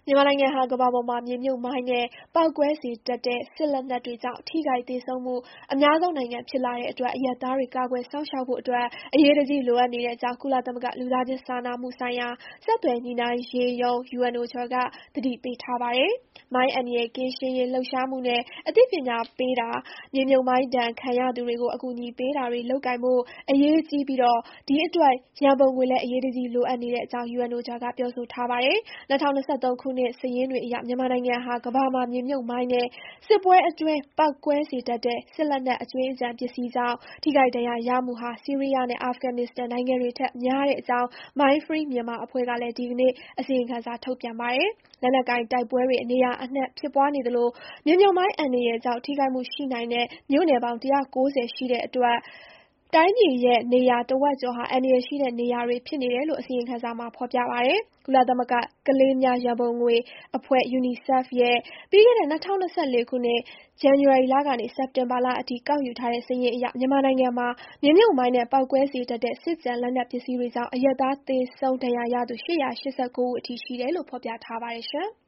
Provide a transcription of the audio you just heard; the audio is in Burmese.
မြန်မာနိုင်ငံဟာကမ္ဘာပေါ်မှာမြေမြုပ်မိုင်းနဲ့ပေါက်ကွဲစေတတ်တဲ့စစ်လက်နက်တွေကြောင့်ထိခိုက်သေဆုံးမှုအများဆုံးနိုင်ငံဖြစ်လာတဲ့အတွက်အရပ်သားတွေကာကွယ်စောင့်ရှောက်ဖို့အတွက်အရေးတကြီးလိုအပ်နေတဲ့အကြောင်းကုလသမဂ္ဂလူသားချင်းစာနာမှုဆိုင်ရာဆက်သွယ်ညှိနှိုင်းရေးရုံး UNOCHA ကသတိပေးထားပါတယ်။မိုင်းအန္တရာယ်ကင်းရှင်းရေးလှုပ်ရှားမှုနဲ့အသိပညာပေးတာ၊မြေမြုပ်မိုင်းဒဏ်ခံရသူတွေကိုအကူအညီပေးတာတွေလုပ်ကိုင်ဖို့အရေးကြီးပြီးဒီအတွက်ရန်ပုံငွေလည်းအရေးတကြီးလိုအပ်နေတဲ့အကြောင်း UNOCHA ကပြောဆိုထားပါတယ်။၂၀၂၃ ခုနှစ်စာရင်းတွေအရမြန်မာနိုင်ငံဟာကမ္ဘာမှာမြေမြုပ်မိုင်းနဲ့စစ်ပွဲအတွင်းပေါက်ကွဲစေတတ်တဲ့စစ်လက်နက်အကြွင်းအကျန်ပစ္စည်းကြောင့်ထိခိုက်ဒဏ်ရာရမှုဟာဆီးရီးယားနဲ့အာဖဂန်နစ္စတန်နိုင်ငံတွေထက်များတဲ့အကြောင်း Mindfree Myanmar အဖွဲ့ကလည်းဒီကနေ့အစီရင်ခံစာထုတ်ပြန်ပါတယ်။လက်နက်ကိုင်တိုက်ပွဲတွေနေရာအနှံ့ဖြစ်ပွားနေသလိုမြေမြုပ်မိုင်းအန္တရာယ်ကြောင့်ထိခိုက်မှုရှိနိုင်တဲ့မြို့နယ်ပေါင်း190ရှိတဲ့အတွက်တိုင်းပြည်ရဲ့နေရာတဝက်ကျော်ဟာအန္တရာယ်ရှိတဲ့နေရာတွေဖြစ်နေတယ်လို့အစီရင်ခံစာမှာဖော်ပြပါတယ်။ကုလသမဂ္ဂကလေးများရန်ပုံငွေအဖွဲ့ UNICEF ရဲ့ပြီးခဲ့တဲ့၂၀၂၄ ခုနှစ်ဇန်နဝါရီလကနေစက်တင်ဘာလအထိကောက်ယူထားတဲ့စာရင်းအရမြန်မာနိုင်ငံမှာမြေမြုပ်မိုင်းနဲ့ပေါက်ကွဲစေတတ်တဲ့စစ်ကျန်လက်နက်ပစ္စည်းတွေကြောင့်အရပ်သားသေဆုံးဒဏ်ရာရသူ889ဦးအထိရှိတယ်လို့ဖော်ပြထားပါတယ်။